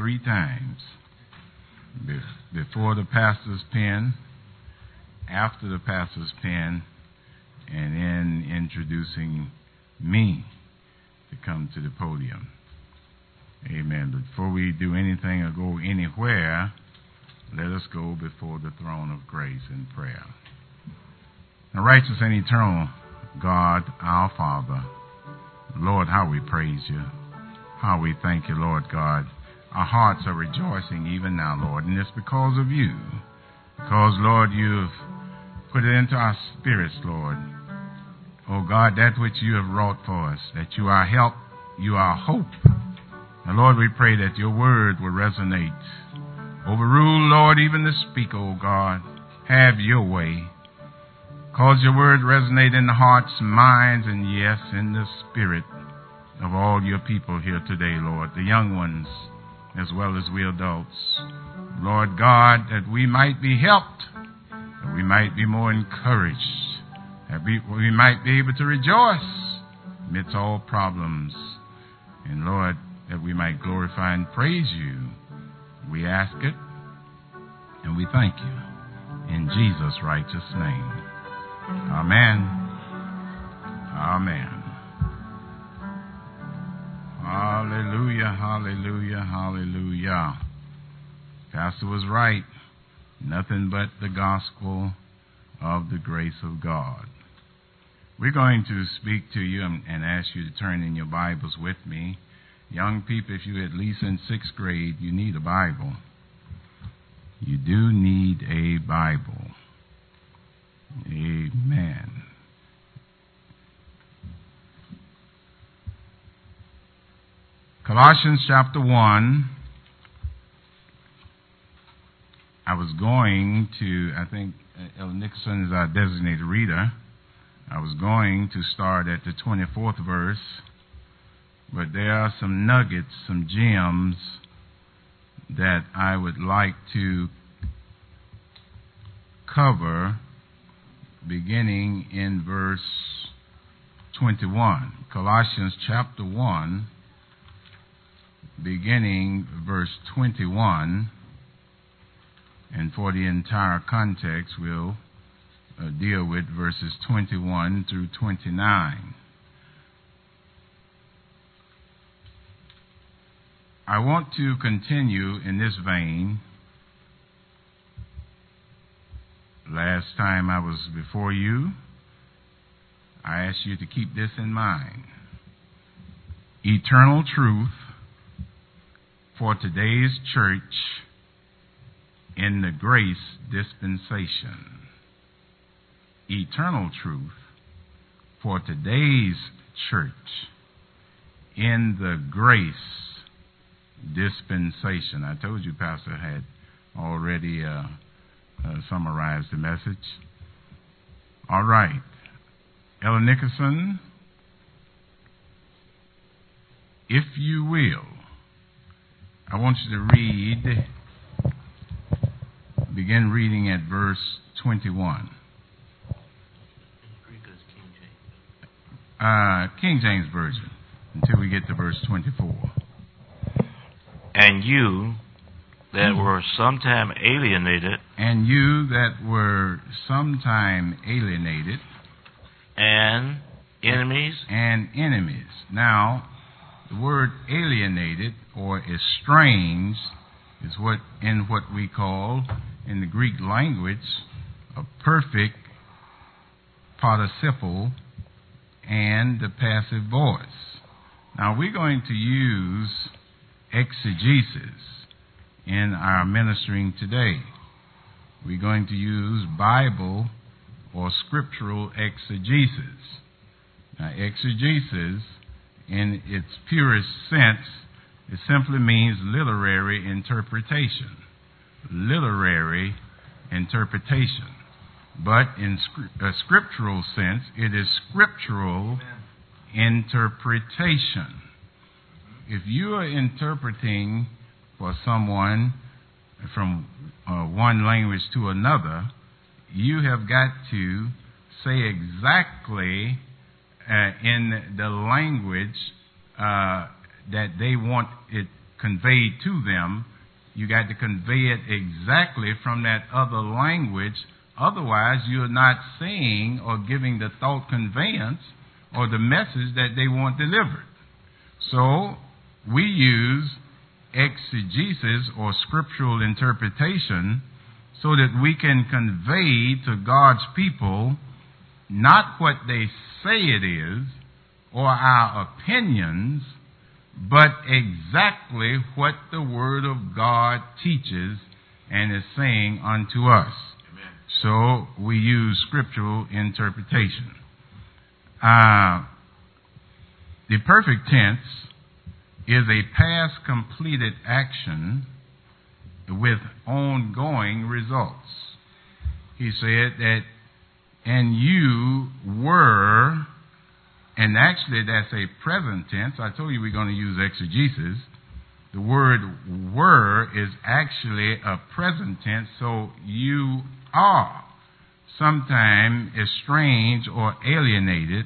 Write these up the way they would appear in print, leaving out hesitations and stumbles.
3 times. Before the pastor's pen, after the pastor's pen, and in introducing me to come to the podium. Amen. But before we do anything or go anywhere, let us go before the throne of grace in prayer. Now, righteous and eternal God, our Father, Lord, how we praise you. How we thank you, Lord God. Our hearts are rejoicing even now, Lord, and it's because of you. Because, Lord, you've put it into our spirits, Lord. Oh, God, that which you have wrought for us, that you are help, you are hope. And, Lord, we pray that your word will resonate. Overrule, Lord, even the speaker, oh God. Have your way. Cause your word resonate in the hearts, minds, and yes, in the spirit of all your people here today, Lord. The young ones, as well as we adults. Lord God, that we might be helped, that we might be more encouraged, that we might be able to rejoice amidst all problems. And Lord, that we might glorify and praise you. We ask it, and we thank you. In Jesus' righteous name. Amen. Amen. Hallelujah, hallelujah, hallelujah. Pastor was right. Nothing but the gospel of the grace of God. We're going to speak to you and ask you to turn in your Bibles with me. Young people, if you're at least in 6th grade, you need a Bible. You do need a Bible. Amen. Colossians chapter 1. I was going to, I think Ellen Nicholson is our designated reader. I was going to start at the 24th verse, but there are some nuggets, some gems that I would like to cover beginning in verse 21. Colossians chapter 1, beginning verse 21, and for the entire context, we'll deal with verses 21 through 29. I want to continue in this vein. Last time I was before you, I asked you to keep this in mind. Eternal truth for today's church in the grace dispensation. Eternal truth for today's church in the grace dispensation. I told you Pastor had already summarized the message. All right. Ellen Nicholson, if you will, I want you to read, begin reading at verse 21. King James Version, until we get to verse 24. And you that were sometime alienated, and you that were sometime alienated, and enemies, Now, the word alienated or estranged is what we call in the Greek language a perfect participle and the passive voice. Now, we're going to use exegesis in our ministering today. We're going to use Bible or scriptural exegesis. Now, exegesis, in its purest sense, it simply means literary interpretation. Literary interpretation. But in a scriptural sense, it is scriptural interpretation. If you are interpreting for someone from one language to another, you have got to say exactly in the language that they want it conveyed to them. You got to convey it exactly from that other language. Otherwise, you're not saying or giving the thought conveyance or the message that they want delivered. So we use exegesis or scriptural interpretation so that we can convey to God's people not what they say it is or our opinions, but exactly what the Word of God teaches and is saying unto us. Amen. So we use scriptural interpretation. The perfect tense is a past completed action with ongoing results. He said that, and you were, and actually that's a present tense. I told you we're going to use exegesis. The word were is actually a present tense, so you are sometimes estranged or alienated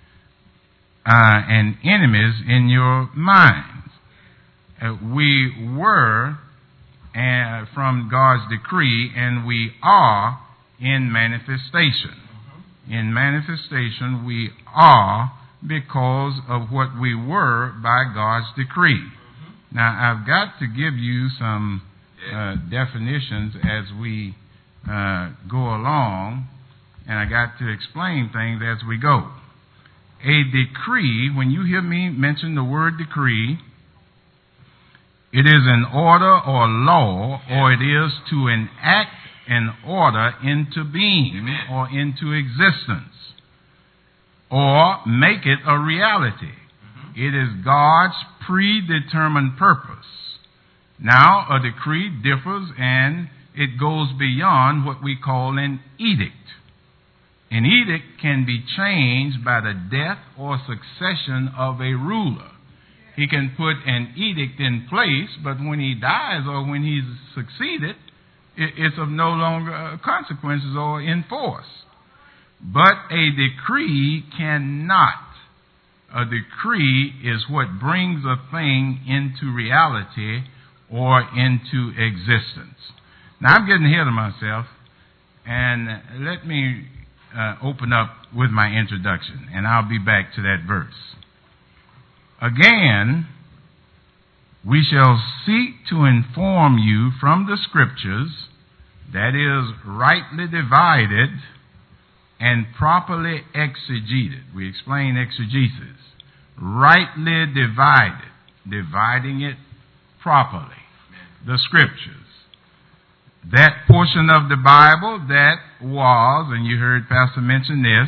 and enemies in your minds. We were from God's decree, and we are in manifestation. In manifestation, we are because of what we were by God's decree. Now, I've got to give you some definitions as we go along, and I got to explain things as we go. A decree, when you hear me mention the word decree, it is an order or law, or it is to enact an order into being or into existence, or make it a reality. It is God's predetermined purpose. Now, a decree differs and it goes beyond what we call an edict. An edict can be changed by the death or succession of a ruler. He can put an edict in place, but when he dies or when he's succeeded, it's of no longer consequences or in force. But a decree cannot. A decree is what brings a thing into reality or into existence. Now, I'm getting ahead of myself, and let me open up with my introduction, and I'll be back to that verse. Again, we shall seek to inform you from the Scriptures, that is, rightly divided and properly exegeted. We explain exegesis. Rightly divided, dividing it properly. The Scriptures. That portion of the Bible that was, and you heard Pastor mention this,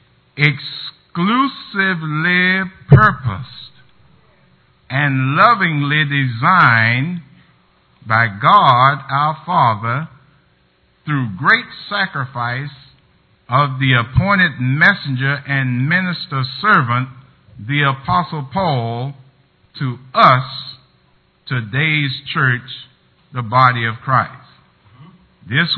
exclusively purposed and lovingly designed by God our Father through great sacrifice of the appointed messenger and minister servant, the Apostle Paul, to us, today's church, the body of Christ. This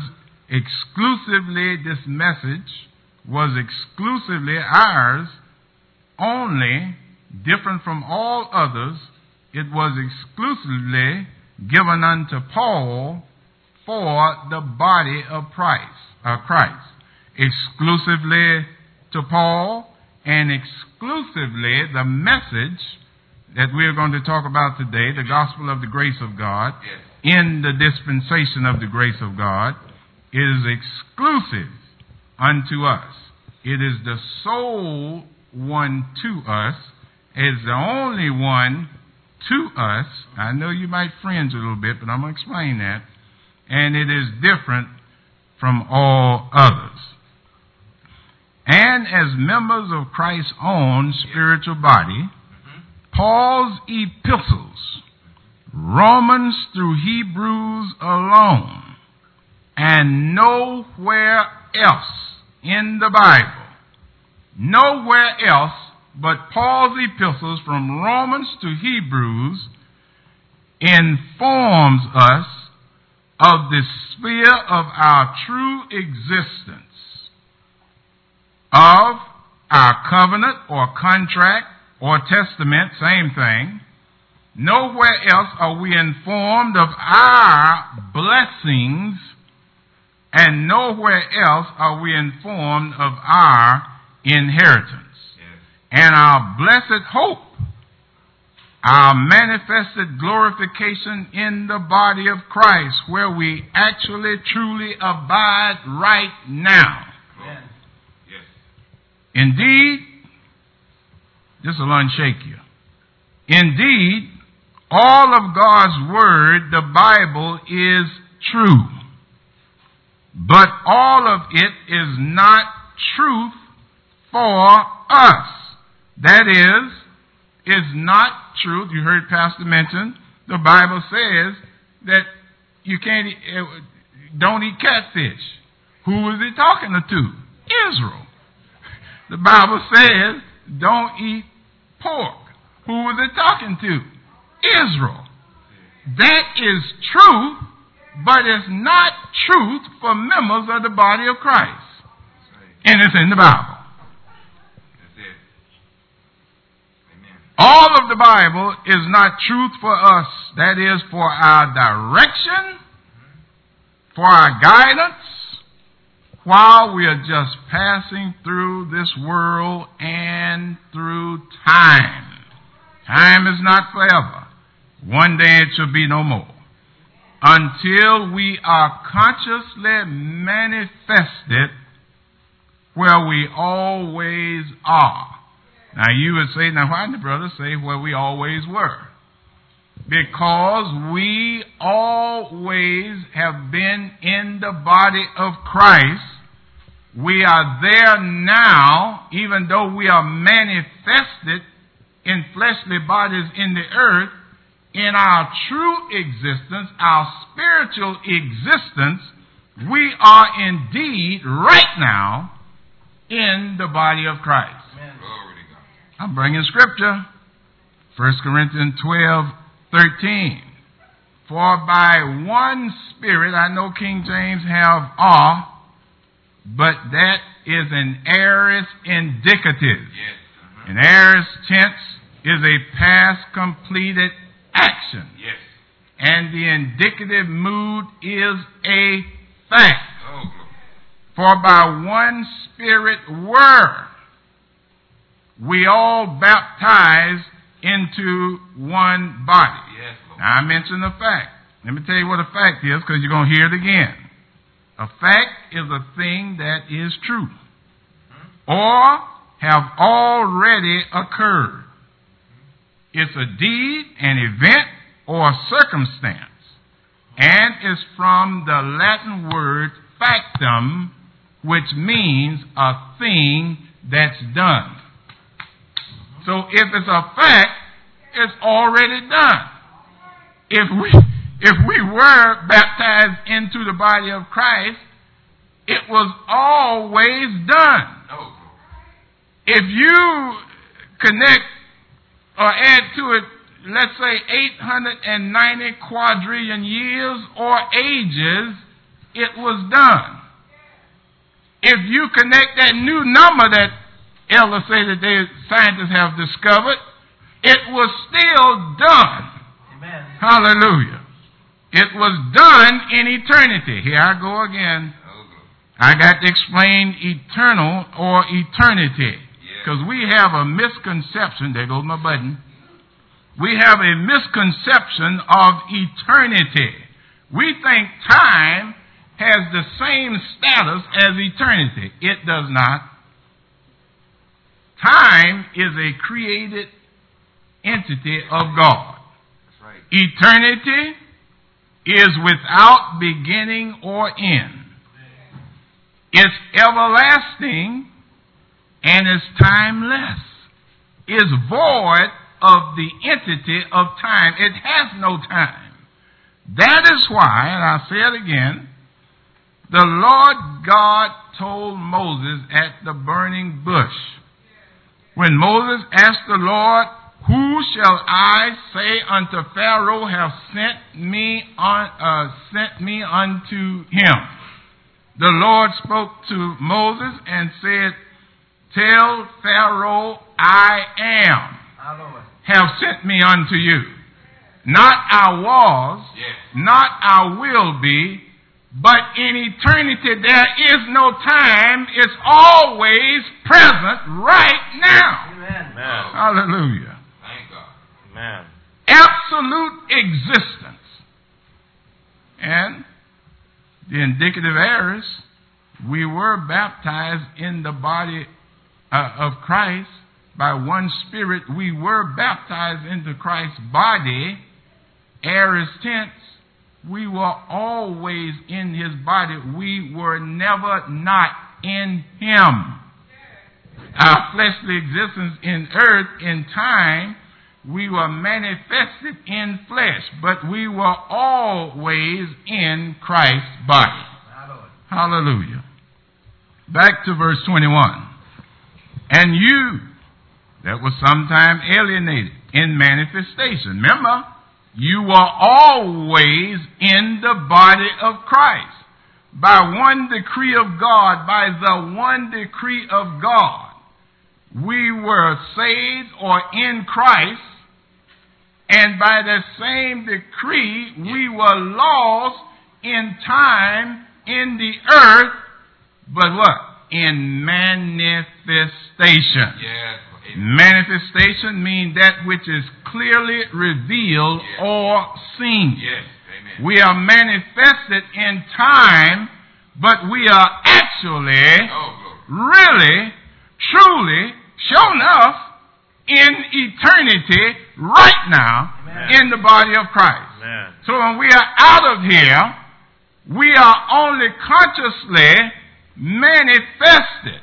message was exclusively ours, only, different from all others. It was exclusively given unto Paul for the body of Christ. Exclusively to Paul, and exclusively the message that we're going to talk about today, the gospel of the grace of God, in the dispensation of the grace of God, is exclusive unto us. It is the sole one to us, is the only one to us. I know you might fringe a little bit, but I'm going to explain that. And it is different from all others. And as members of Christ's own spiritual body, Paul's epistles, Romans through Hebrews alone, and nowhere else in the Bible, nowhere else but Paul's epistles from Romans to Hebrews informs us of the sphere of our true existence, of our covenant or contract or testament, same thing, Nowhere else are we informed of our blessings, and nowhere else are we informed of our inheritance. Yes. And our blessed hope, our manifested glorification in the body of Christ, where we actually truly abide right now. Yes. Yes. Indeed, this will unshake you. Indeed, all of God's word, the Bible, is true. But all of it is not truth for us. That is not truth. You heard Pastor mention, the Bible says that you don't eat catfish. Who was he talking to? Israel. The Bible says don't eat pork. Who was it talking to? Israel. That is truth, but it's not truth for members of the body of Christ. And it's in the Bible. That's it. Amen. All of the Bible is not truth for us. That is for our direction, for our guidance, while we are just passing through this world and through time. Time is not forever. One day it shall be no more. Until we are consciously manifested where we always are. Now you would say, now why did the brother say where we always were? Because we always have been in the body of Christ. We are there now, even though we are manifested in fleshly bodies in the earth. In our true existence, our spiritual existence, we are indeed right now in the body of Christ. Amen. I'm bringing scripture. 1 Corinthians 12:13. For by one Spirit, I know King James have but that is an aorist indicative. Yes. An aorist tense is a past completed action. Yes. And the indicative mood is a fact. Oh. For by one Spirit were we all baptized into one body. Yes, now I mentioned a fact. Let me tell you what a fact is, because you're going to hear it again. A fact is a thing that is true or have already occurred. It's a deed, an event, or a circumstance, and is from the Latin word factum, which means a thing that's done. So if it's a fact, it's already done. If we were baptized into the body of Christ, it was always done. If you connect or add to it, let's say 890 quadrillion years or ages, it was done. If you connect that new number that elders say that scientists have discovered, it was still done. Amen. Hallelujah. It was done in eternity. Here I go again. I got to explain eternal or eternity. Because we have a misconception, there goes my button. We have a misconception of eternity. We think time has the same status as eternity. It does not. Time is a created entity of God. That's right. Eternity is without beginning or end. It's everlasting and is timeless. Is void of the entity of time. It has no time. That is why, and I'll say it again, the Lord God told Moses at the burning bush, when Moses asked the Lord, who shall I say unto Pharaoh have sent me unto him? The Lord spoke to Moses and said, tell Pharaoh, I am, have sent me unto you. Not I was, not I will be, but in eternity there is no time. It's always present right now. Amen. Hallelujah. Thank God. Amen. Absolute existence. And the indicative areas, we were baptized in the body of Christ by one Spirit. We were baptized into Christ's body. Aorist tense, we were always in his body. We were never not in him. Our fleshly existence in earth, in time, we were manifested in flesh, but we were always in Christ's body. Hallelujah. Back to verse 21. And you that was sometime alienated in manifestation. Remember, you were always in the body of Christ. By one decree of God, by the one decree of God, we were saved or in Christ, and by the same decree, we were lost in time, in the earth, but what? In manifestation. Yes. Manifestation means that which is clearly revealed or seen. Yes. Amen. We are manifested in time, but we are actually, really, truly, shown up in eternity right now. Amen. In the body of Christ. Amen. So when we are out of here, we are only consciously manifested.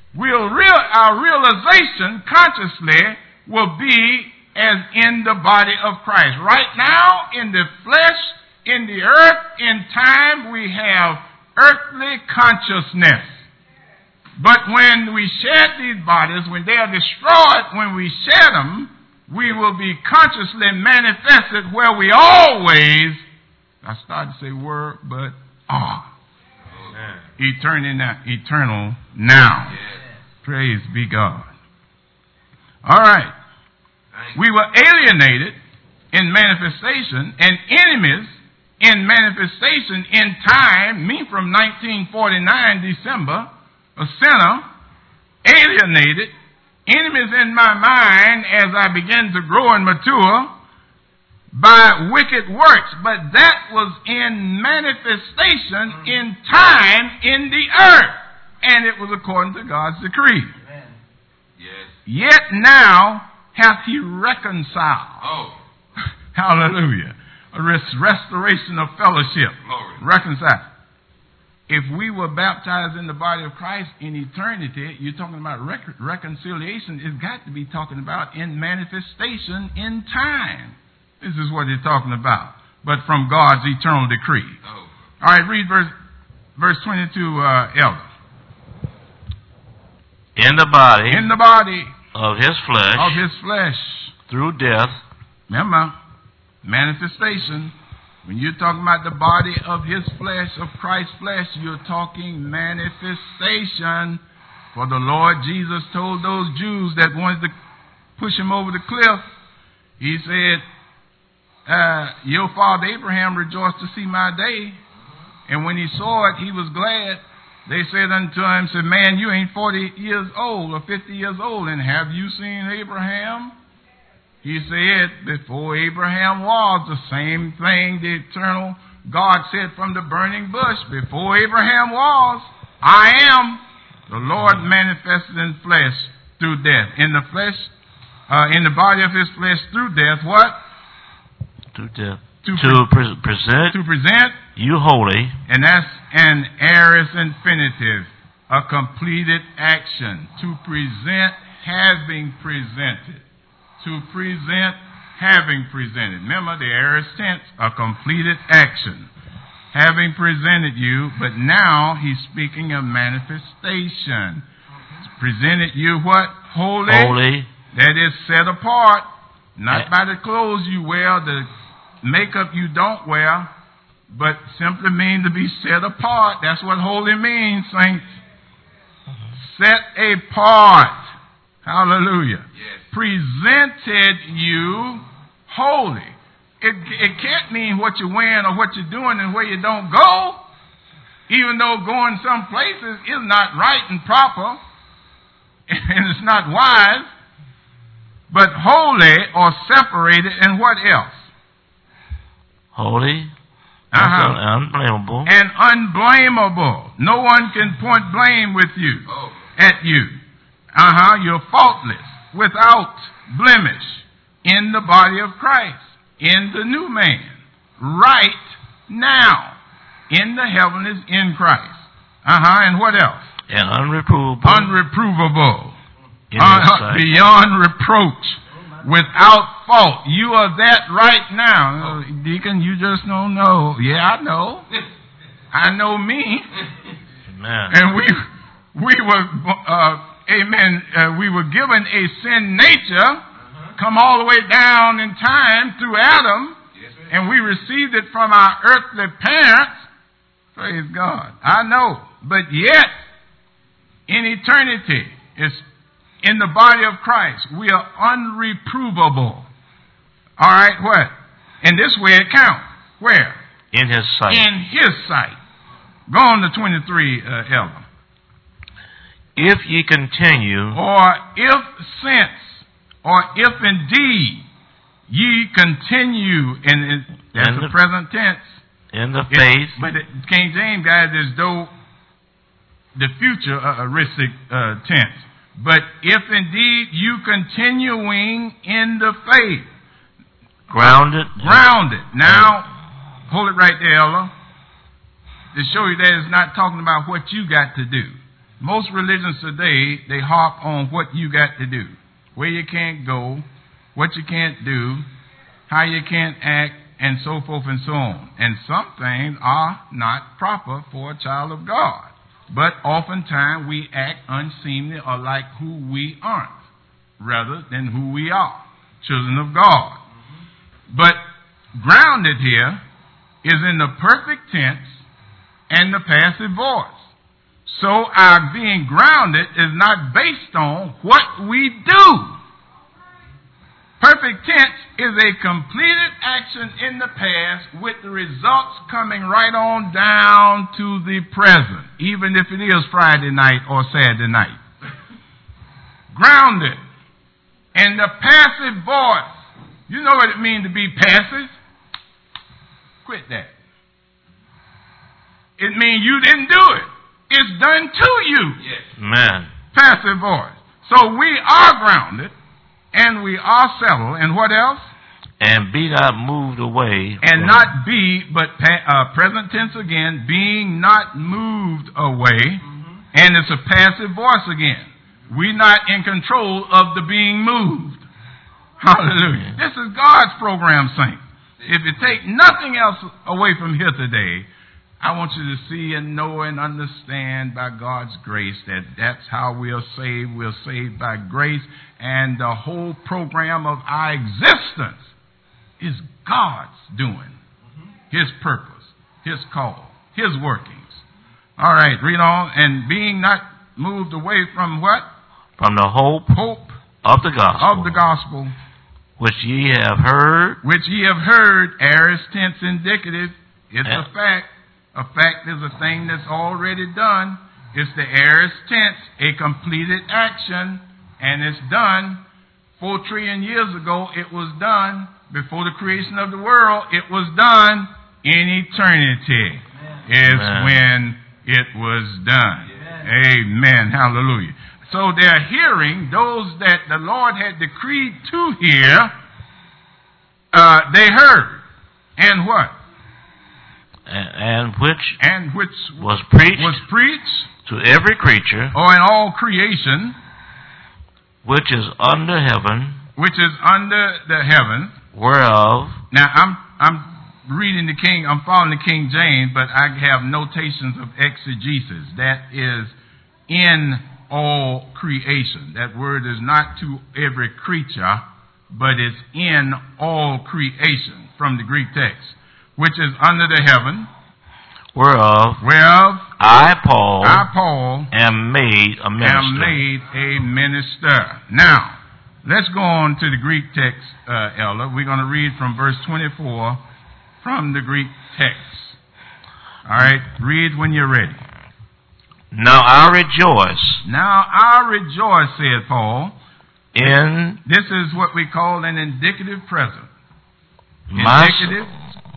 Our realization consciously will be as in the body of Christ. Right now, in the flesh, in the earth, in time, we have earthly consciousness. But when we shed these bodies, when they are destroyed, when we shed them, we will be consciously manifested where we always, I started to say were, but are. Eternal now. Yes. Praise be God. All right. We were alienated in manifestation and enemies in manifestation in time, me from 1949 December, a sinner, alienated, enemies in my mind as I began to grow and mature by wicked works, but that was in manifestation in time in the earth, and it was according to God's decree. Amen. Yes. Yet now hath he reconciled. Oh. Hallelujah. A restoration of fellowship. Glory. Reconciled. If we were baptized in the body of Christ in eternity, you're talking about reconciliation. It's got to be talking about in manifestation in time. This is what he's talking about. But from God's eternal decree. Oh. All right, read verse 22, Elder. In the body of his flesh. Through death. Remember, manifestation. When you're talking about the body of his flesh, of Christ's flesh, you're talking manifestation. For the Lord Jesus told those Jews that wanted to push him over the cliff, he said, your father Abraham rejoiced to see my day. And when he saw it, he was glad. They said unto him, said, man, you ain't 40 years old or 50 years old, and have you seen Abraham? He said, before Abraham was, the same thing the eternal God said from the burning bush. Before Abraham was, I am. The Lord manifested in flesh through death. In the flesh, in the body of his flesh through death, what? Through death. To present you holy. And that's an aorist infinitive, a completed action. To present, having presented. To present, having presented. Remember the aorist tense, a completed action. Having presented you, but now he's speaking of manifestation. Presented you what? Holy. Holy. That is set apart, not by the clothes you wear, the makeup you don't wear, but simply means to be set apart. That's what holy means, saints. Set apart. Hallelujah. Yes. Presented you holy. It can't mean what you're wearing or what you're doing and where you don't go, even though going some places is not right and proper, and it's not wise, but holy or separated, and what else? Holy, unblameable. And unblameable. No one can point blame with you, at you. You're faultless, without blemish, in the body of Christ, in the new man, right now, in the heavenlies in Christ. And what else? And unreprovable. Unreprovable. In His sight. Beyond reproach. Without fault. You are that right now. Deacon, you just don't know. Yeah, I know. I know me. Amen. And we were, amen, we were given a sin nature, come all the way down in time through Adam, and we received it from our earthly parents. Praise God. I know. But yet, in eternity, it's in the body of Christ, we are unreprovable. All right, what? In this way it counts. Where? In His sight. In His sight. Go on to 23, Elder. If ye continue, or if since, or if indeed ye continue, and that's the present tense. In the faith. But King James got it as though the future aristic tense. But if indeed you continuing in the faith. Grounded. Grounded. Now, hold it right there, Ella. To show you that it's not talking about what you got to do. Most religions today, they harp on what you got to do. Where you can't go, what you can't do, how you can't act, and so forth and so on. And some things are not proper for a child of God. But oftentimes we act unseemly or like who we aren't, rather than who we are, children of God. But grounded here is in the perfect tense and the passive voice. So our being grounded is not based on what we do. Perfect tense is a completed action in the past with the results coming right on down to the present, even if it is Friday night or Saturday night. Grounded. And the passive voice. You know what it means to be passive? Quit that. It means you didn't do it. It's done to you. Yes. Man. Passive voice. So we are grounded. And we are settled. And what else? And be not moved away. And not be, but present tense again, being not moved away. Mm-hmm. And it's a passive voice again. We're not in control of the being moved. Hallelujah. This is God's program, saints. If you take nothing else away from here today, I want you to see and know and understand by God's grace that that's how we are saved. We're saved by grace. And the whole program of our existence is God's doing. His purpose, His call, His workings. All right, read on. And being not moved away from what? From the hope of the gospel. Of the gospel. Which ye have heard. Which ye have heard, aorist tense indicative. It's a fact. A fact is a thing that's already done. It's the aorist tense, a completed action, and it's done. 4 trillion years ago, it was done. Before the creation of the world, it was done. In eternity is when it was done. Amen. Hallelujah. So they're hearing those that the Lord had decreed to hear, they heard. And what? And which was preached to every creature, or in all creation, which is under heaven, whereof. Now I'm reading I'm following the King James, but I have notations of exegesis. That is in all creation. That word is not to every creature, but it's in all creation from the Greek text. Which is under the heaven, whereof I, Paul, am made a minister. Now, Let's go on to the Greek text, Elder. We're going to read from verse 24 from the Greek text. All right, read when you're ready. Now I rejoice. Now I rejoice, said Paul. This is what we call an indicative present. Indicative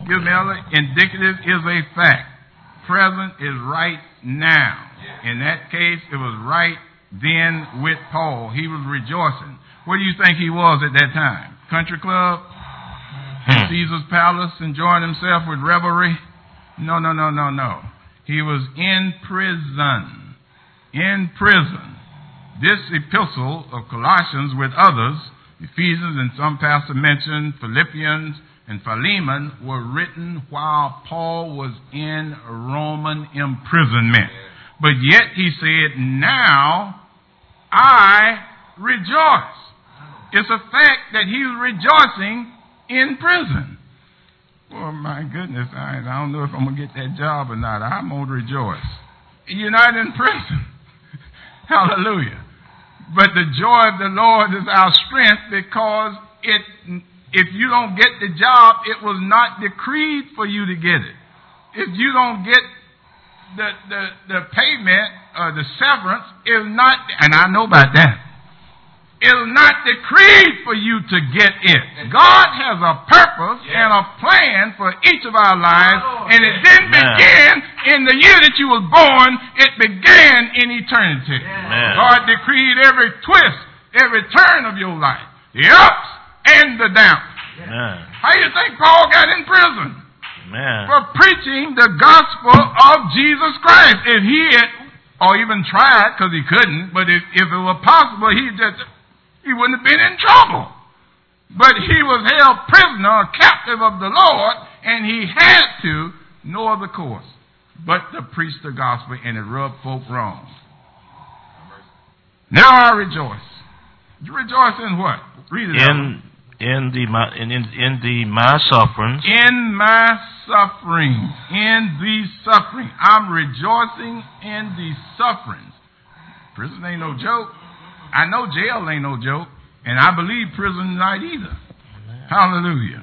is a fact. Present is right now. In that case, it was right then with Paul. He was rejoicing. Where do you think he was at that time? Country club? Caesar's palace, enjoying himself with revelry? No. He was in prison. In prison. This epistle of Colossians with others, Ephesians and some pastor mentioned, Philippians and Philemon, were written while Paul was in Roman imprisonment. But yet he said, now I rejoice. It's a fact that he was rejoicing in prison. Oh my goodness, I don't know if I'm going to get that job or not. I'm going to rejoice. You're not in prison. Hallelujah. But the joy of the Lord is our strength, because if you don't get the job, it was not decreed for you to get it. If you don't get the payment or the severance, is not, and I know about that, is not decreed for you to get it. God has a purpose and a plan for each of our lives, and it didn't begin in the year that you was born. It began in eternity. God decreed every twist, every turn of your life, the ups and the downs. How do you think Paul got in prison? For preaching the gospel of Jesus Christ. If he had, or even tried, because he couldn't, but if it were possible, he wouldn't have been in trouble. But he was held prisoner, captive of the Lord, and he had to, no other course but to preach the gospel, and it rubbed folk wrong. Now I rejoice. You rejoice in what? Read it out. In my sufferings. In my suffering. In the suffering. I'm rejoicing in the sufferings. Prison ain't no joke. I know jail ain't no joke. And I believe prison not either. Hallelujah.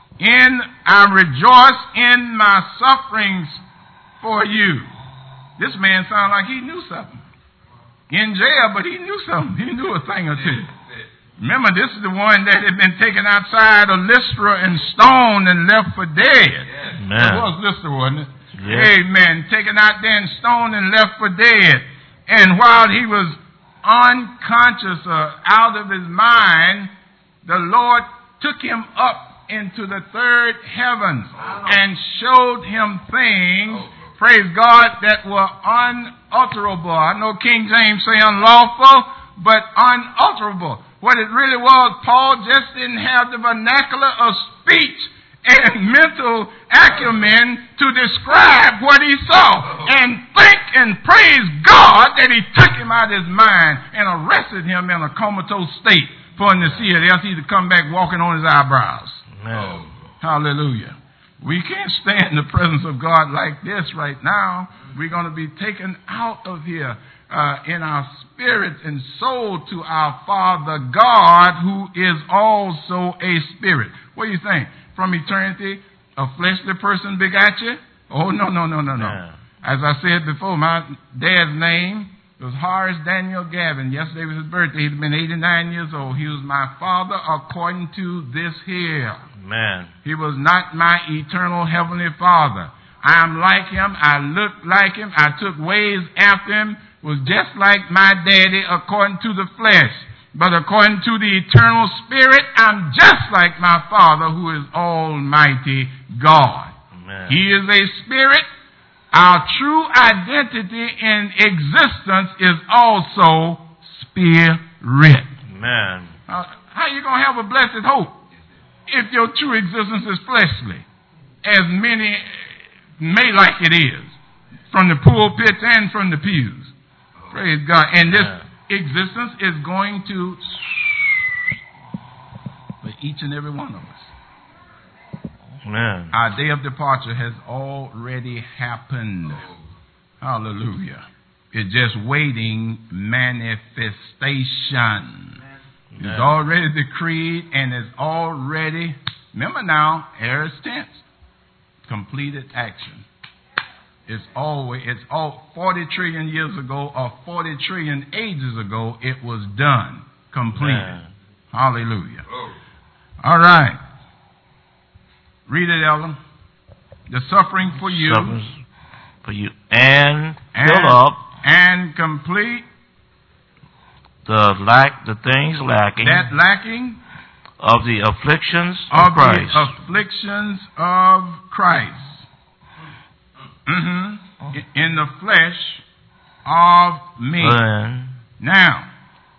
I rejoice in my sufferings for you. This man sounded like he knew something. In jail, but he knew something. He knew a thing or two. Remember, this is the one that had been taken outside of Lystra and stoned and left for dead. It was Lystra, wasn't it? Yes. Amen. Taken out there and stoned and left for dead. And while he was unconscious or out of his mind, the Lord took him up into the third heavens and showed him things, praise God, that were unutterable. I know King James say unlawful, but unutterable. What it really was, Paul just didn't have the vernacular of speech and mental acumen to describe what he saw. And thank and praise God that he took him out of his mind and arrested him in a comatose state for him to see it, else he'd come back walking on his eyebrows. Amen. Hallelujah. We can't stand in the presence of God like this right now. We're going to be taken out of here in our spirit and soul to our Father God, who is also a spirit. What do you think? From eternity, a fleshly person begot you? Oh, no. Yeah. As I said before, my dad's name was Horace Daniel Gavin. Yesterday was his birthday. He'd been 89 years old. He was my father according to this here. Amen. He was not my eternal heavenly Father. I am like him. I look like him. I took ways after him. Was just like my daddy according to the flesh. But according to the eternal spirit, I'm just like my Father, who is Almighty God. Amen. He is a spirit. Our true identity in existence is also spirit. Amen. How are you going to have a blessed hope if your true existence is fleshly, as many may like it is, from the pulpits and from the pews? Praise God. And this existence is going to for each and every one of us. Amen. Our day of departure has already happened. Hallelujah. It's just waiting manifestation. It's already decreed and is already, remember now, aorist tense, completed action. It's all 40 trillion years ago or 40 trillion ages ago, it was done, completed. Amen. Hallelujah. All right. Read it, Ellen. The suffering for you. Suffering for you. And fill up. And complete. The things lacking. That lacking. Of the afflictions of Christ. The afflictions of Christ. In the flesh of me. Now,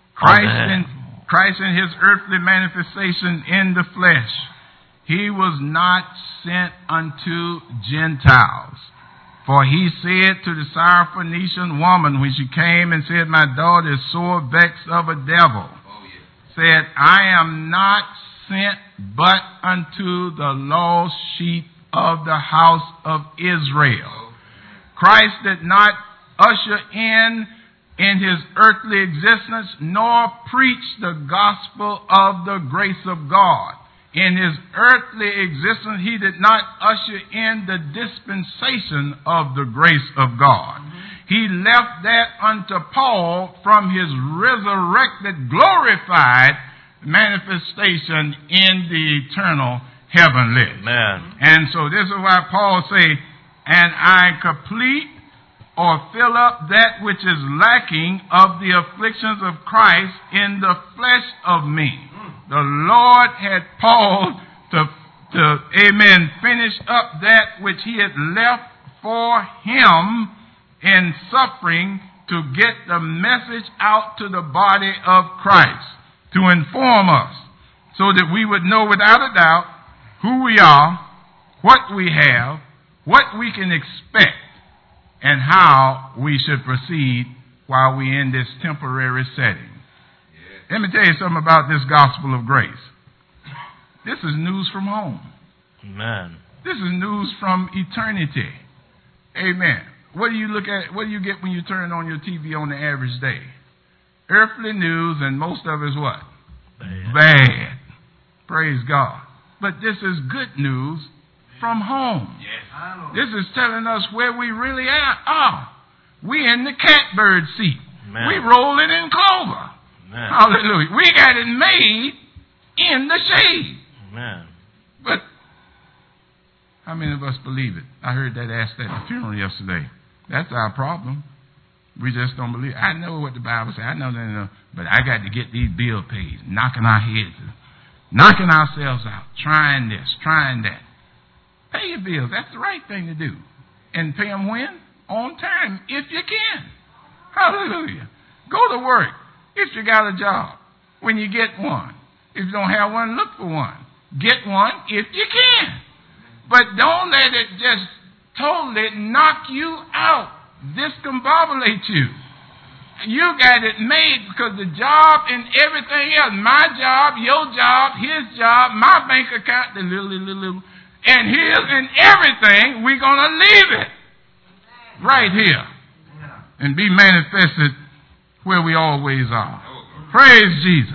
Christ in his earthly manifestation in the flesh, he was not sent unto Gentiles. For he said to the Syrophoenician woman when she came and said, my daughter is sore vexed of a devil, said, I am not sent but unto the lost sheep of the house of Israel. Christ did not usher in his earthly existence, nor preach the gospel of the grace of God. In his earthly existence, he did not usher in the dispensation of the grace of God. He left that unto Paul from his resurrected, glorified manifestation in the eternal heavenly. Amen. And so this is why Paul say, and I complete or fill up that which is lacking of the afflictions of Christ in the flesh of me. The Lord had Paul to finish up that which he had left for him in suffering, to get the message out to the body of Christ, to inform us, so that we would know without a doubt who we are, what we have, what we can expect, and how we should proceed while we're in this temporary setting. Let me tell you something about this gospel of grace. This is news from home. Amen. This is news from eternity. Amen. What do you look at? What do you get when you turn on your TV on the average day? Earthly news, and most of it is what? Bad. Praise God. But this is good news from home. Yes. This is telling us where we really are. We in the catbird seat. Amen. We rolling in clover. Amen. Hallelujah. We got it made in the shade. Amen. But how many of us believe it? I heard that asked at the funeral yesterday. That's our problem. We just don't believe it. I know what the Bible says. I know that, but I got to get these bills paid, knocking our heads, knocking ourselves out, trying this, trying that. Pay your bills. That's the right thing to do. And pay them when? On time, if you can. Hallelujah. Go to work if you got a job, when you get one. If you don't have one, look for one. Get one if you can. But don't let it just totally knock you out, discombobulate you. You got it made, because the job and everything else, my job, your job, his job, my bank account, the little, and his and everything, we're going to leave it right here and be manifested where we always are. Praise Jesus.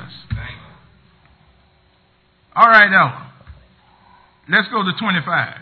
All right, Ella. Let's go to 25.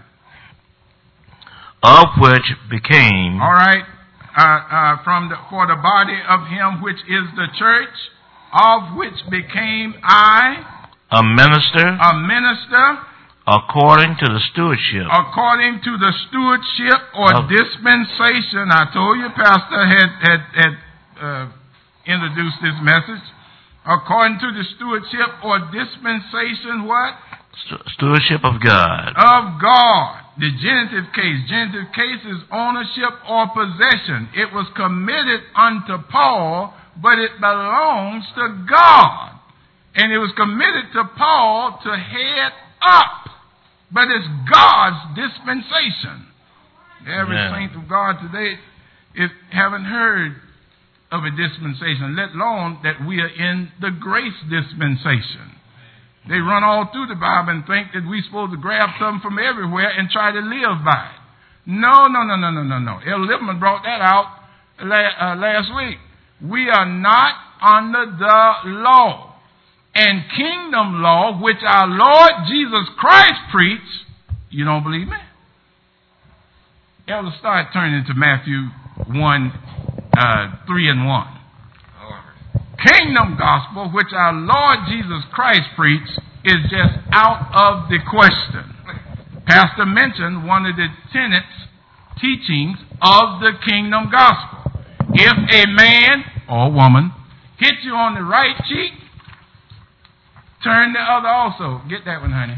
Of which became. All right. For the body of him which is the church, of which became I a minister. According to the stewardship. According to the stewardship or dispensation. I told you, Pastor had introduced this message. According to the stewardship or dispensation, what? Stewardship of God. Of God. The genitive case. Genitive case is ownership or possession. It was committed unto Paul, but it belongs to God. And it was committed to Paul to head up. But it's God's dispensation. Every saint of God today haven't heard of a dispensation, let alone that we are in the grace dispensation. They run all through the Bible and think that we're supposed to grab something from everywhere and try to live by it. No. El Lippman brought that out last week. We are not under the law. and kingdom law which our Lord Jesus Christ preached. You don't believe me? Elder, start turning to Matthew 3 and 1. Kingdom gospel which our Lord Jesus Christ preached is just out of the question. Pastor mentioned one of the teachings of the kingdom gospel. If a man or woman hit you on the right cheek, turn the other also. Get that one, honey.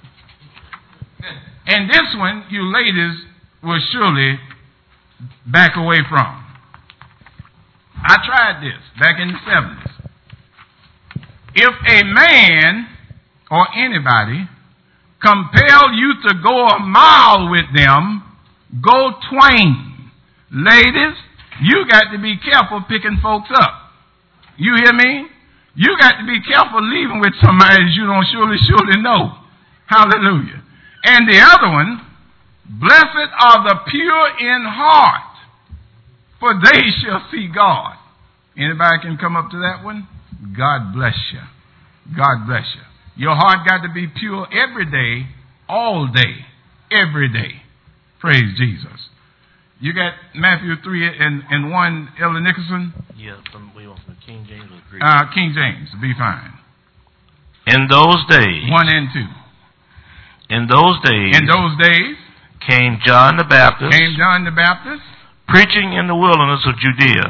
And this one, you ladies will surely back away from. I tried this back in the 70s. If a man or anybody compel you to go a mile with them, go twain. Ladies, you got to be careful picking folks up. You hear me? You got to be careful leaving with somebody that you don't surely know. Hallelujah. And the other one, blessed are the pure in heart, for they shall see God. Anybody can come up to that one? God bless you. God bless you. Your heart got to be pure every day, all day, every day. Praise Jesus. You got Matthew 3 and 1, Elder Nicholson? Yeah, we want from King James or Greek? King James, be fine. In those days. 1 and 2. In those days. Came John the Baptist. Preaching in the wilderness of Judea.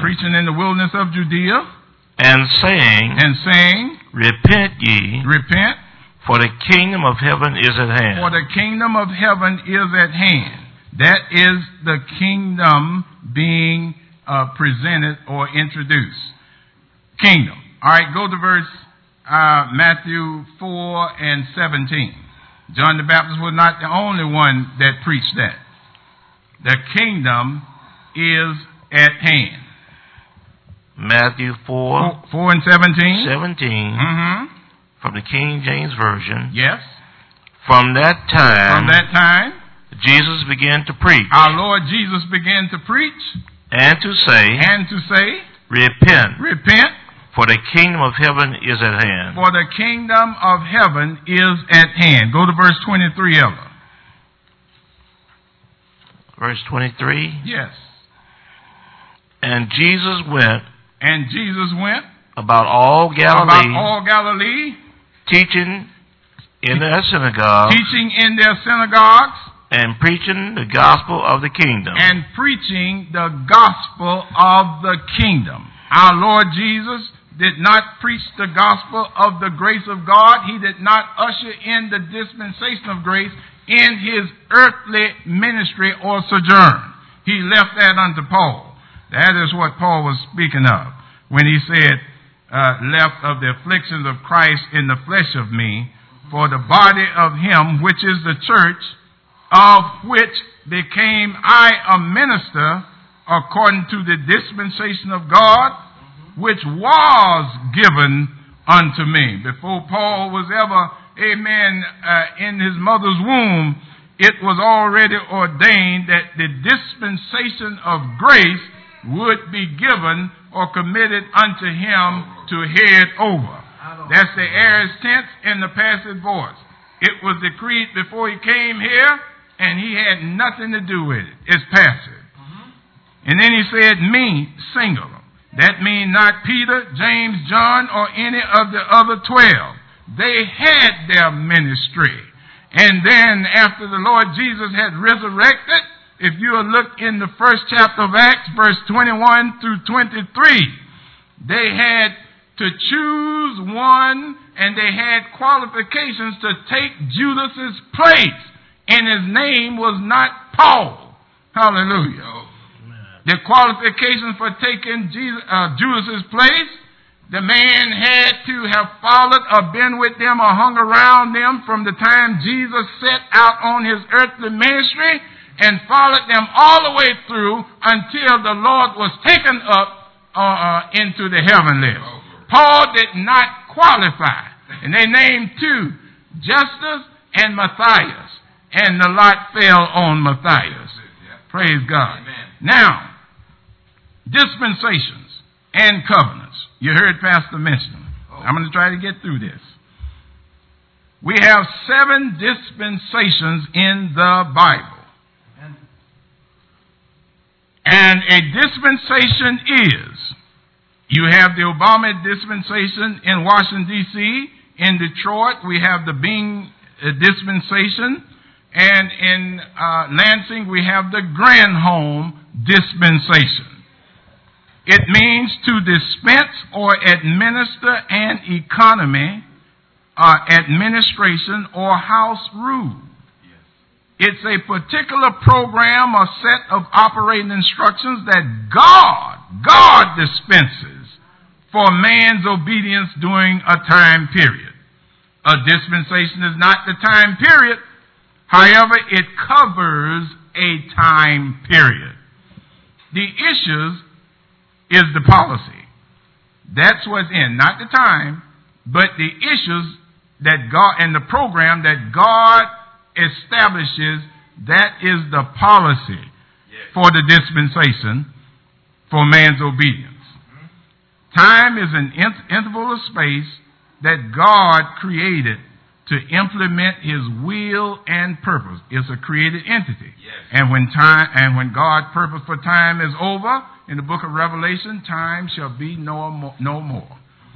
And saying. Repent ye. For the kingdom of heaven is at hand. That is the kingdom being presented or introduced. Kingdom. All right, go to verse Matthew 4 and 17. John the Baptist was not the only one that preached that. The kingdom is at hand. Matthew 4 and 17. 17. Mm-hmm. From the King James Version. Yes. From that time. Jesus began to preach. Our Lord Jesus began to preach. And to say. Repent. For the kingdom of heaven is at hand. For the kingdom of heaven is at hand. Go to verse 23, Elder. Verse 23? Yes. And Jesus went. About all Galilee. Teaching in their synagogues. And preaching the gospel of the kingdom. Our Lord Jesus did not preach the gospel of the grace of God. He did not usher in the dispensation of grace in his earthly ministry or sojourn. He left that unto Paul. That is what Paul was speaking of when he said, left of the afflictions of Christ in the flesh of me, for the body of him which is the church, of which became I a minister according to the dispensation of God, which was given unto me. Before Paul was ever, in his mother's womb, it was already ordained that the dispensation of grace would be given or committed unto him to head over. That's the aorist tense in the passive voice. It was decreed before he came here, and he had nothing to do with it. It's passive. And then he said me, singular. That means not Peter, James, John, or any of the other 12. They had their ministry. And then after the Lord Jesus had resurrected, if you will look in the first chapter of Acts, verse 21 through 23, they had to choose one, and they had qualifications to take Judas's place. And his name was not Paul. Hallelujah. The qualifications for taking Judas's place, the man had to have followed or been with them or hung around them from the time Jesus set out on his earthly ministry, and followed them all the way through until the Lord was taken up into the heavenlies. Paul did not qualify. And they named two, Justus and Matthias. And the lot fell on Matthias. Praise God. Now, dispensations and covenants. You heard Pastor mention them. I'm going to try to get through this. We have 7 dispensations in the Bible. And a dispensation is, you have the Obama dispensation in Washington, D.C. In Detroit, we have the Bing dispensation. And in Lansing, we have the Granholm dispensation. It means to dispense or administer an economy, administration, or house rule. It's a particular program or set of operating instructions that God dispenses for man's obedience during a time period. A dispensation is not the time period. However, it covers a time period. The issues is the policy. That's what's in, not the time, but the issues that God and the program that God establishes. That is the policy for the dispensation for man's obedience. Time is an interval of space that God created to implement His will and purpose. It's a created entity. And when God's purpose for time is over, in the book of Revelation, time shall be no more.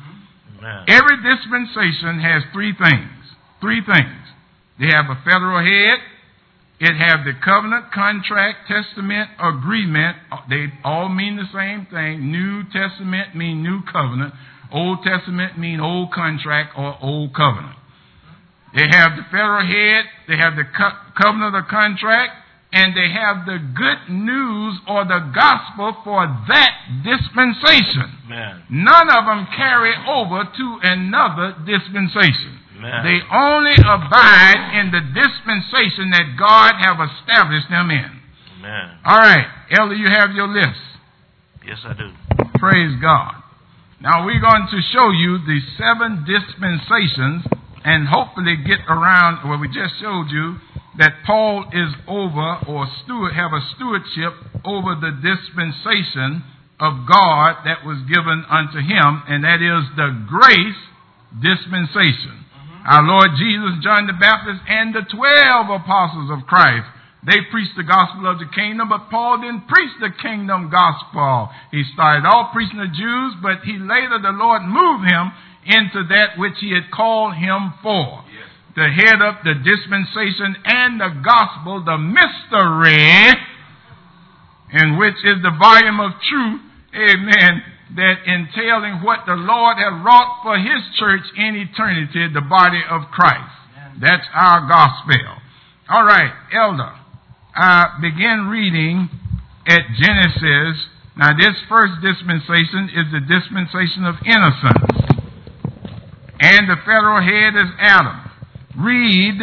Every dispensation has 3 things. They have a federal head. It have the covenant, contract, testament, agreement. They all mean the same thing. New Testament mean new covenant. Old Testament mean old contract or old covenant. They have the federal head. They have the covenant or contract. And they have the good news or the gospel for that dispensation. Man. None of them carry over to another dispensation. Man. They only abide in the dispensation that God have established them in. Man. All right, Elder, you have your list. Yes, I do. Praise God. Now we're going to show you the 7 dispensations and hopefully get around where we just showed you that Paul is over or have a stewardship over the dispensation of God that was given unto him, and that is the grace dispensation. Our Lord Jesus, John the Baptist, and the 12 apostles of Christ, they preached the gospel of the kingdom, but Paul didn't preach the kingdom gospel. He started off preaching the Jews, but later the Lord moved him into that which he had called him for. To head up the dispensation and the gospel, the mystery, in which is the volume of truth, amen, that entailing what the Lord had wrought for His church in eternity, the body of Christ. That's our gospel. All right, Elder, begin reading at Genesis. Now, this first dispensation is the dispensation of innocence, and the federal head is Adam. Read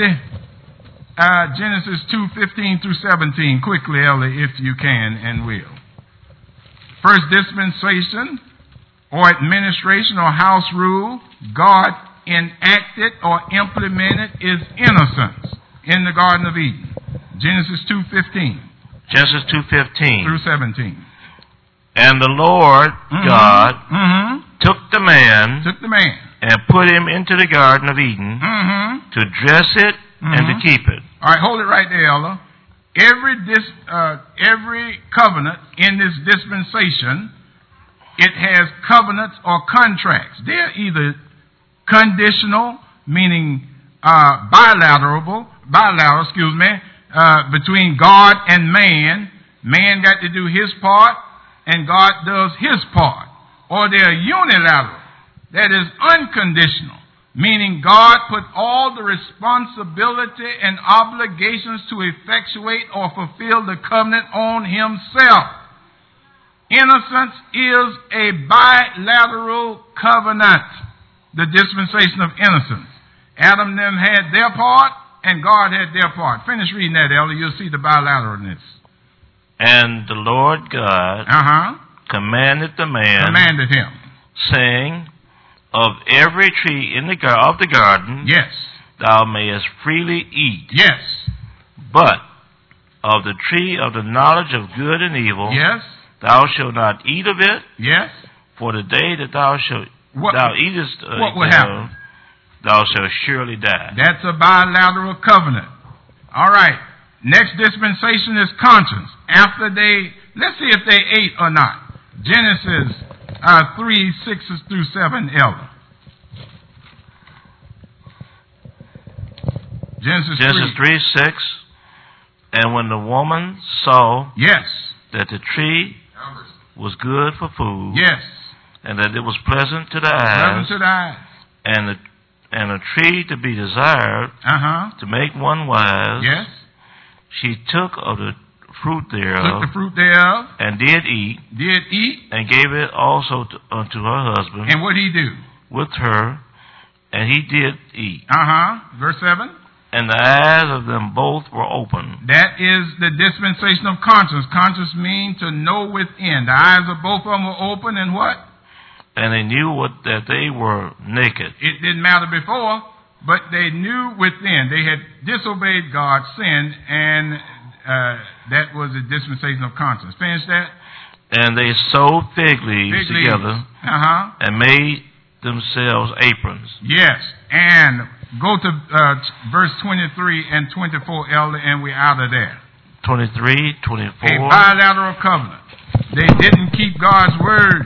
Genesis 2:15 through 17 quickly, Ellie, if you can and will. First dispensation or administration or house rule God enacted or implemented is innocence in the Garden of Eden. Genesis 2:15. Genesis 2:15 through 17. And the Lord God took the man and put him into the Garden of Eden to dress it and to keep it. All right, hold it right there, Ella. Every covenant in this dispensation, it has covenants or contracts. They're either conditional, meaning bilateral, between God and man. Man got to do his part, and God does his part. Or they're unilateral. That is unconditional, meaning God put all the responsibility and obligations to effectuate or fulfill the covenant on himself. Innocence is a bilateral covenant, the dispensation of innocence. Adam and them had their part, and God had their part. Finish reading that, Elder. You'll see the bilateralness. And the Lord God commanded the man, him, saying, of every tree of the garden, yes, thou mayest freely eat. Yes. But of the tree of the knowledge of good and evil, yes, thou shalt not eat of it. Yes. For the day that thou shalt thou eatest what will happen? Thou shalt surely die. That's a bilateral covenant. All right. Next dispensation is conscience. After let's see if they ate or not. Genesis 3, 6 through 7, Elder. Genesis 3, 6. And when the woman saw yes, that the tree was good for food, yes, and that it was pleasant to the eyes, and a tree to be desired, to make one wise, yes, she took of the fruit thereof, and did eat, and gave it also unto her husband. And what did he do? With her, and he did eat. Verse 7. And the eyes of them both were open. That is the dispensation of conscience. Conscience means to know within. The eyes of both of them were open, and what? And they knew that they were naked. It didn't matter before, but they knew within. They had disobeyed God, sinned, and that was the dispensation of conscience. Finish that. And they sewed fig leaves together, and made themselves aprons. Yes, and go to verse 23 and 24, Elder, and we're out of there. 23, 24. A bilateral covenant. They didn't keep God's word.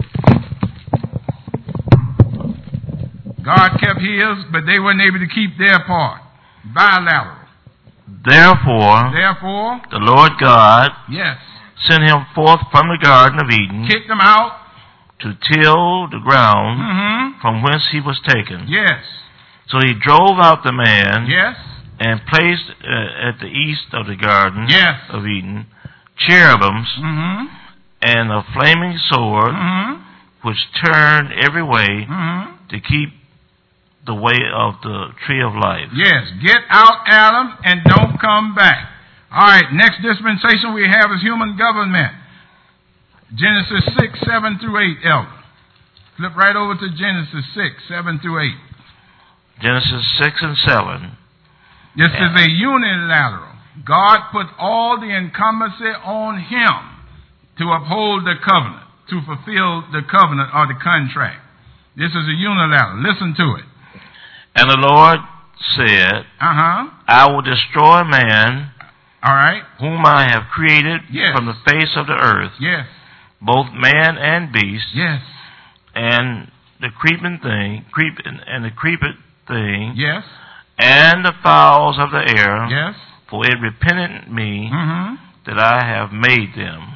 God kept his, but they weren't able to keep their part. Bilateral. Therefore, the Lord God sent him forth from the Garden of Eden, kicked him out, to till the ground from whence he was taken. Yes. So he drove out the man, yes, and placed at the east of the Garden of Eden cherubims and a flaming sword which turned every way to keep the way of the tree of life. Yes, get out, Adam, and don't come back. All right, next dispensation we have is human government. Genesis 6, 7 through 8, Elder. Flip right over to Genesis 6, 7 through 8. Genesis 6 and 7. This is a unilateral. God put all the incumbency on him to uphold the covenant, to fulfill the covenant or the contract. This is a unilateral. Listen to it. And the Lord said, I will destroy man, all right, whom I have created from the face of the earth, both man and beast, and the creeping thing, creeping thing, and the fowls of the air, for it repented me that I have made them.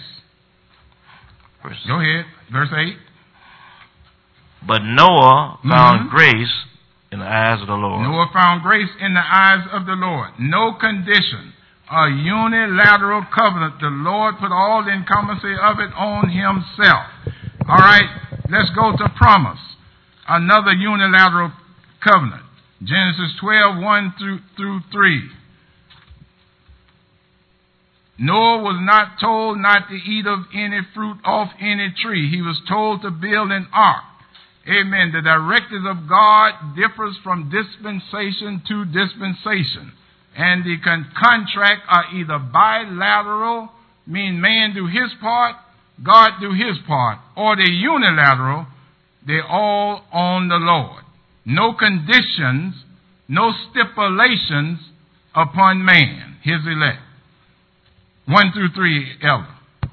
Go ahead, verse 8. But Noah found grace in the eyes of the Lord. Noah found grace in the eyes of the Lord. No condition. A unilateral covenant. The Lord put all the incumbency of it on himself. All right, let's go to promise. Another unilateral covenant. Genesis 12, 1 through 3. Noah was not told not to eat of any fruit off any tree. He was told to build an ark. Amen. The directives of God differs from dispensation to dispensation. And the contract are either bilateral, mean man do his part, God do his part, or the unilateral, they're all on the Lord. No conditions, no stipulations upon man, his elect. 1 through 3, Elder.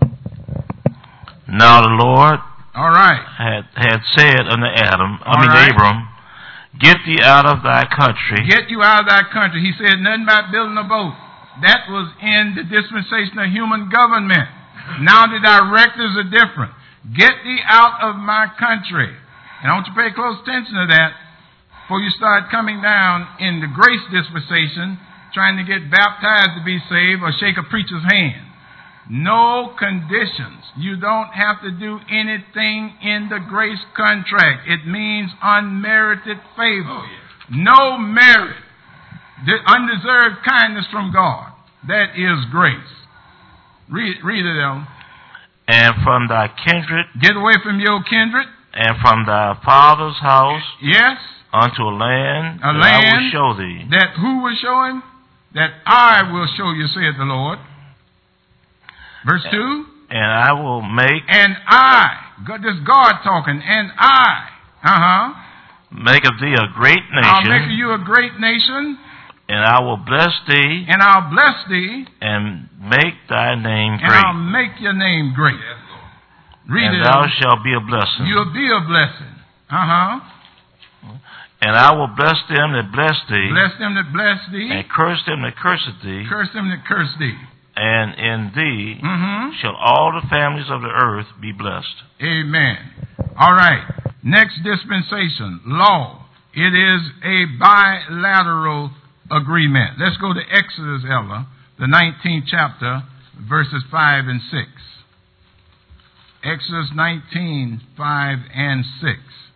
Now the Lord had said unto Abram, get thee out of thy country. Get you out of thy country. He said nothing about building a boat. That was in the dispensation of human government. Now the directives are different. Get thee out of my country. And I want you to pay close attention to that before you start coming down in the grace dispensation, trying to get baptized to be saved or shake a preacher's hand. No conditions. You don't have to do anything in the grace contract. It means unmerited favor. No merit. The undeserved kindness from God. That is grace. Read it, Ellen. And from thy kindred. Get away from your kindred. And from thy father's house. Yes. Unto a land that I will show thee. That who will show him? That I will show you, saith the Lord. Verse 2. And I will make. And this is God talking. And I. Make of thee a great nation. I'll make of you a great nation. And I will bless thee. And I'll bless thee. And make thy name great. And I'll make your name great. Yes, Lord. And thou shalt be a blessing. You'll be a blessing. And I will bless them that bless thee. Bless them that bless thee. And curse them that curseth thee. Curse them that curse thee. And in thee shall all the families of the earth be blessed. Amen. All right. Next dispensation, law. It is a bilateral agreement. Let's go to Exodus, Ella, the 19th chapter, verses 5 and 6. Exodus 19, 5 and 6.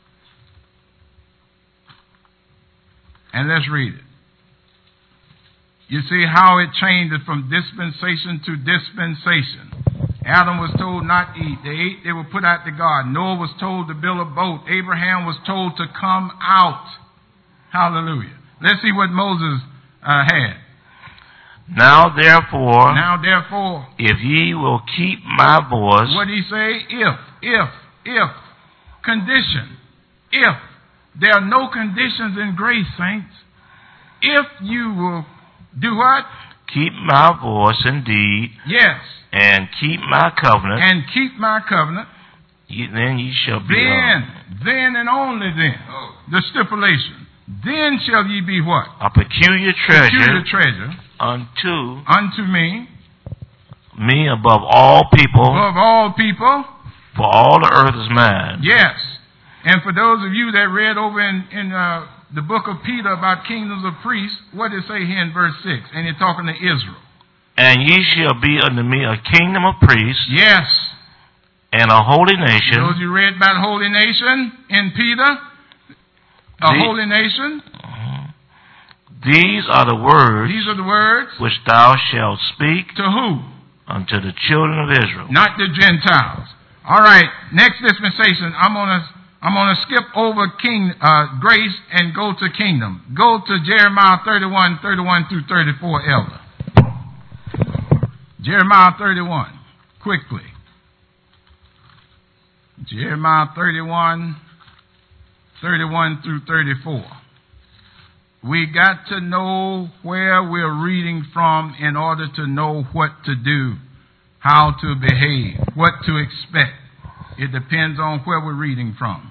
And let's read it. You see how it changed from dispensation to dispensation. Adam was told not to eat. They ate, they were put out the garden. Noah was told to build a boat. Abraham was told to come out. Hallelujah. Let's see what Moses had. Now therefore, if ye will keep my voice. What did he say? If. Condition. If. There are no conditions in grace, saints. If you will do what? Keep my voice indeed. Yes. And keep my covenant. And keep my covenant. Then ye shall be. Then and only then. The stipulation. Then shall ye be what? A peculiar treasure. Peculiar treasure. Unto me. Me above all people. Above all people. For all the earth is mine. Yes. And for those of you that read over in the book of Peter about kingdoms of priests, what does it say here in verse 6? And you're talking to Israel. And ye shall be unto me a kingdom of priests. Yes. And a holy nation. Those you read about holy nation in Peter. Holy nation. These are the words. These are the words. Which thou shalt speak. To who? Unto the children of Israel. Not the Gentiles. All right. Next dispensation. I'm gonna skip over grace and go to kingdom. Go to Jeremiah 31 through 34, Elder. Jeremiah 31, quickly. Jeremiah 31 through 34. We got to know where we're reading from in order to know what to do, how to behave, what to expect. It depends on where we're reading from.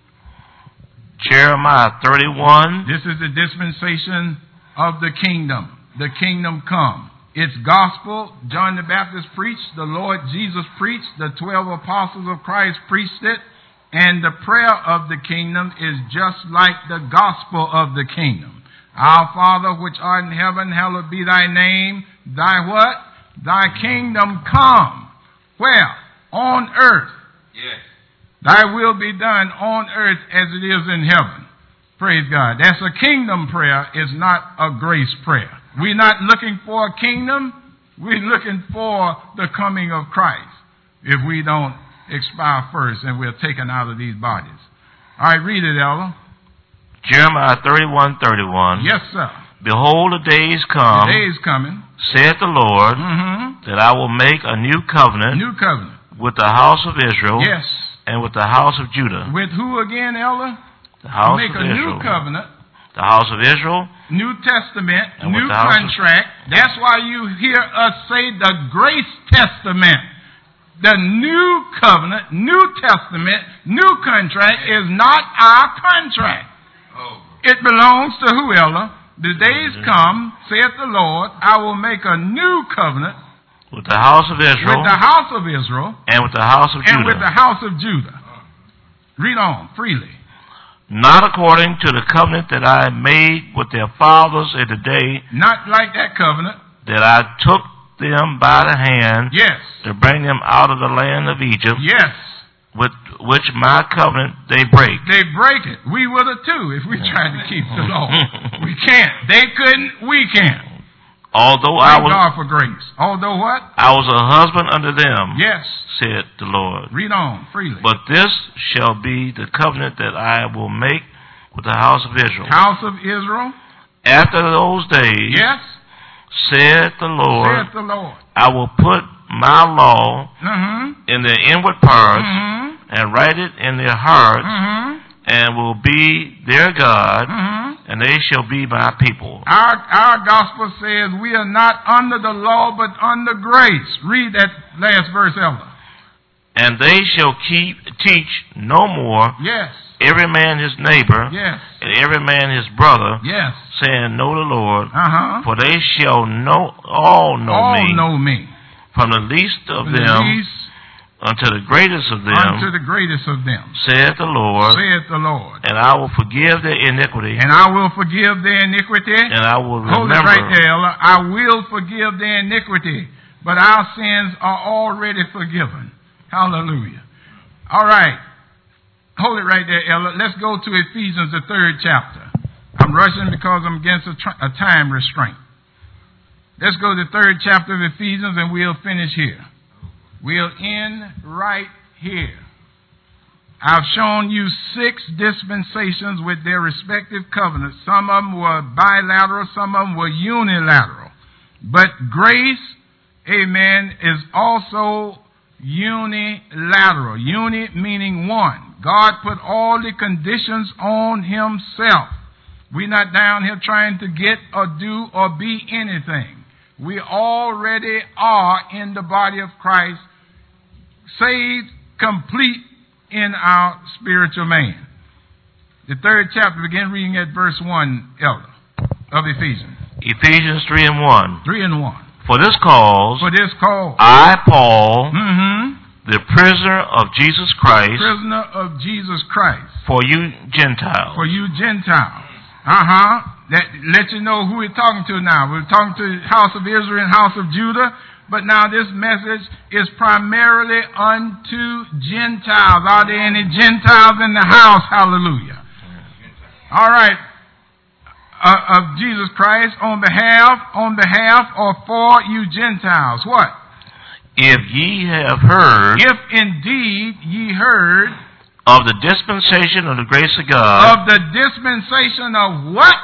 Jeremiah 31. This is the dispensation of the kingdom. The kingdom come. It's gospel. John the Baptist preached. The Lord Jesus preached. The 12 apostles of Christ preached it. And the prayer of the kingdom is just like the gospel of the kingdom. Our Father which art in heaven, hallowed be thy name. Thy what? Thy kingdom come. Where? On earth. Yes. Thy will be done on earth as it is in heaven. Praise God. That's a kingdom prayer. It's not a grace prayer. We're not looking for a kingdom. We're looking for the coming of Christ. If we don't expire first and we're taken out of these bodies. All right, read it, Ella. Jeremiah 31:31. Yes, sir. Behold, the days come. The days coming. Saith the Lord, that I will make a new covenant. New covenant. With the house of Israel. Yes. And with the house of Judah. With who again, Ella? The house make of a Israel. New covenant. The house of Israel. New Testament. New contract. That's why you hear us say the Grace Testament. The new covenant, New Testament, new contract is not our contract. It belongs to who, Ella? The days come, saith the Lord, I will make a new covenant. With the house of Israel. With the house of Israel. And with the house of Judah. And with the house of Judah. Read on, freely. Not according to the covenant that I made with their fathers in the day. Not like that covenant. That I took them by the hand. Yes. To bring them out of the land of Egypt. Yes. With which my covenant they break. They break it. We would have too if we tried to keep the law. We can't. They couldn't. We can't. Although Thank God for grace. Although what? I was a husband unto them. Yes. Said the Lord. Read on freely. But this shall be the covenant that I will make with the house of Israel. House of Israel. After those days. Yes. Said the Lord. Said the Lord. I will put my law in their inward parts, and write it in their hearts, and will be their God, and they shall be my people. Our gospel says we are not under the law, but under grace. Read that last verse, Elder. And they shall teach no more. Yes. Every man his neighbor. Yes. And every man his brother. Yes. Saying, know the Lord. For they shall all know me. From the least of them unto the greatest of them. Unto the greatest of them. Saith the Lord. Saith the Lord. And I will forgive their iniquity. And I will forgive their iniquity. And I will remember. Hold it right there, Ella. I will forgive their iniquity. But our sins are already forgiven. Hallelujah. All right. Hold it right there, Ella. Let's go to Ephesians, the 3rd chapter. I'm rushing because I'm against a time restraint. Let's go to the 3rd chapter of Ephesians and we'll finish here. We'll end right here. I've shown you 6 dispensations with their respective covenants. Some of them were bilateral, some of them were unilateral. But grace, amen, is also unilateral. Uni meaning one. God put all the conditions on himself. We're not down here trying to get or do or be anything. We already are in the body of Christ, saved, complete in our spiritual man. The 3rd chapter, begin reading at verse 1, Elder, of Ephesians. Ephesians 3:1. 3:1. For this cause, I, Paul, the prisoner of Jesus Christ, for you Gentiles. For you Gentiles. That let you know who we're talking to now. We're talking to the house of Israel and house of Judah, but now this message is primarily unto Gentiles. Are there any Gentiles in the house? Hallelujah. All right. Of Jesus Christ on behalf or for you Gentiles. What? If ye have heard. If indeed ye heard. Of the dispensation of the grace of God. Of the dispensation of what?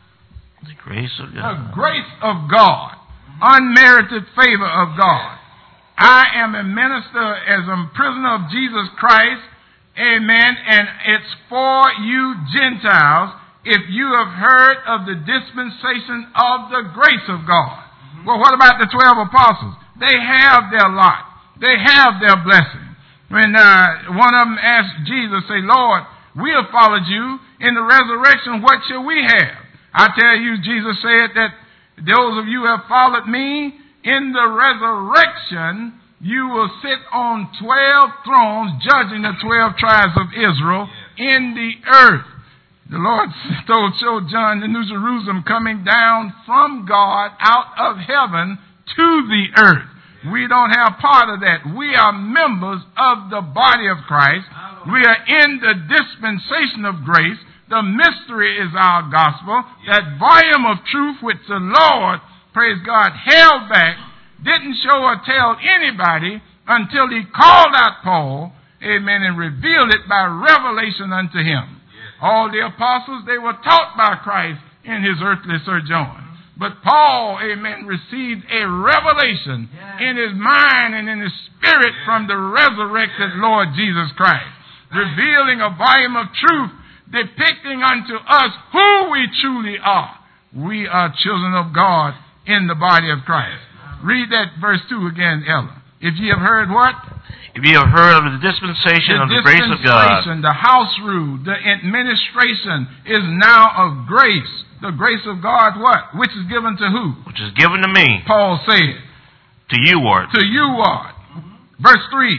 The grace of God. The grace of God. Unmerited favor of God. I am a minister as a prisoner of Jesus Christ. Amen. And it's for you Gentiles. If you have heard of the dispensation of the grace of God. Well, what about the 12 apostles? They have their lot. They have their blessing. When one of them asked Jesus, say, Lord, we have followed you. In the resurrection, what shall we have? I tell you, Jesus said that those of you who have followed me, in the resurrection, you will sit on 12 thrones, judging the 12 tribes of Israel in the earth. The Lord showed John the New Jerusalem coming down from God out of heaven to the earth. We don't have part of that. We are members of the body of Christ. We are in the dispensation of grace. The mystery is our gospel. That volume of truth which the Lord, praise God, held back, didn't show or tell anybody until he called out Paul, amen, and revealed it by revelation unto him. All the apostles, they were taught by Christ in his earthly sojourn. But Paul, amen, received a revelation in his mind and in his spirit from the resurrected Lord Jesus Christ, revealing a volume of truth, depicting unto us who we truly are. We are children of God in the body of Christ. Read that verse 2 again, Ella. If ye have heard what? If ye have heard of the dispensation of the grace of God. The house rule, the administration is now of grace. The grace of God, what? Which is given to who? Which is given to me. Paul said. To you, Lord. To you, Lord. Verse 3.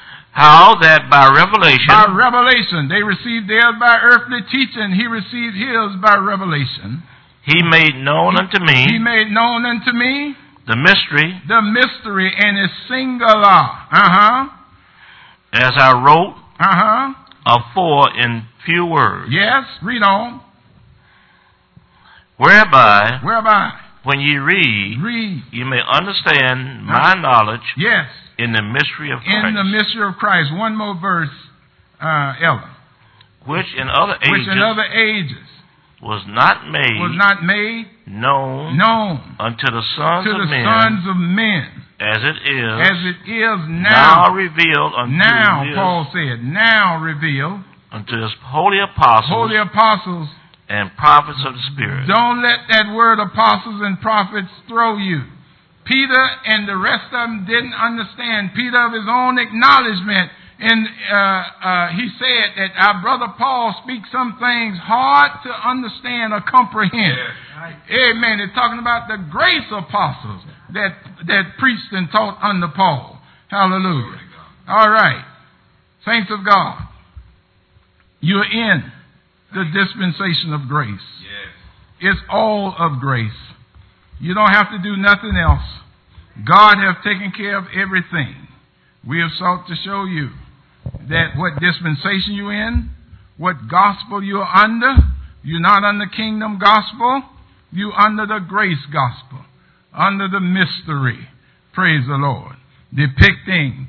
How that by revelation. By revelation. They received theirs by earthly teaching. He received his by revelation. He made known unto me. He made known unto me. The mystery. The mystery, and it's singular. As I wrote. Afore in few words. Yes, read on. Whereby. Whereby. When ye read. You may understand my knowledge. Yes. In the mystery of Christ. In the mystery of Christ. One more verse, Ella. Which in other ages. Was not made. Was not made. Known. Known. Unto the sons of men. To the sons of men. as it is now revealed unto now, his, Paul said, now revealed unto his holy apostles and prophets of the Spirit. Don't let that word apostles and prophets throw you. Peter and the rest of them didn't understand. Peter, of his own acknowledgement, and he said that our brother Paul speaks some things hard to understand or comprehend. Amen. They're talking about the grace apostles that preached and taught under Paul. Hallelujah. All right. Saints of God, you're in the dispensation of grace. It's all of grace. You don't have to do nothing else. God has taken care of everything. We have sought to show you that what dispensation you're in, what gospel you're under. You're not under kingdom gospel. You're under the grace gospel, under the mystery. Praise the Lord. Depicting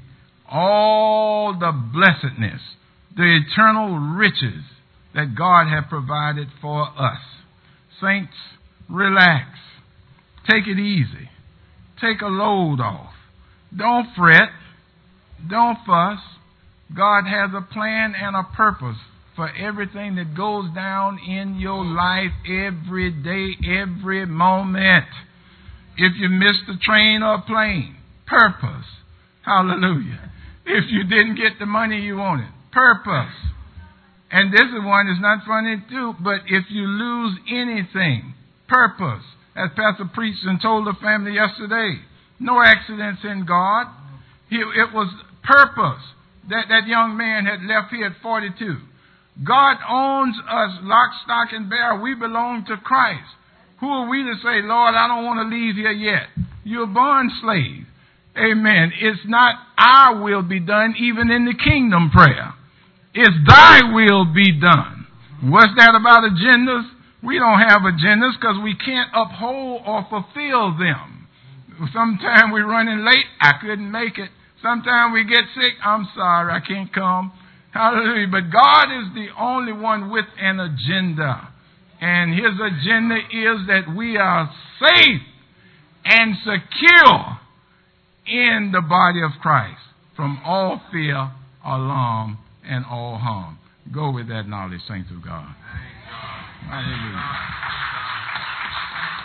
all the blessedness, the eternal riches that God has provided for us. Saints, relax. Take it easy. Take a load off. Don't fret. Don't fuss. God has a plan and a purpose for everything that goes down in your life every day, every moment. If you missed a train or a plane, purpose. Hallelujah. If you didn't get the money you wanted, purpose. And this one is not funny too, but if you lose anything, purpose. As Pastor preached and told the family yesterday, no accidents in God. It was purpose that young man had left here at 42. God owns us lock, stock, and barrel. We belong to Christ. Who are we to say, Lord, I don't want to leave here yet? You're a born slave. Amen. It's not our will be done, even in the kingdom prayer. It's thy will be done. What's that about agendas? We don't have agendas because we can't uphold or fulfill them. Sometimes we're running late. I couldn't make it. Sometimes we get sick. I'm sorry, I can't come. Hallelujah. But God is the only one with an agenda. And his agenda is that we are safe and secure in the body of Christ from all fear, alarm, and all harm. Go with that knowledge, saints of God. Hallelujah.